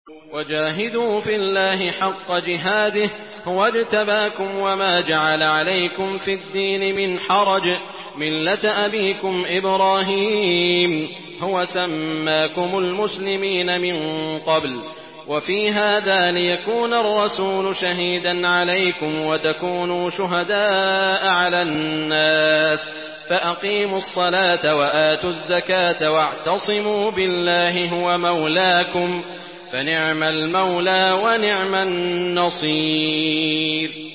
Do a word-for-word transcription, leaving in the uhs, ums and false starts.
وجاهدوا في الله حق جهاده هو اجتباكم وما جعل عليكم في الدين من حرج ملة أبيكم إبراهيم هو سماكم المسلمين من قبل وفي هذا ليكون الرسول شهيدا عليكم وتكونوا شهداء على الناس فأقيموا الصلاة وآتوا الزكاة واعتصموا بالله هو مولاكم فنعم المولى ونعم النصير.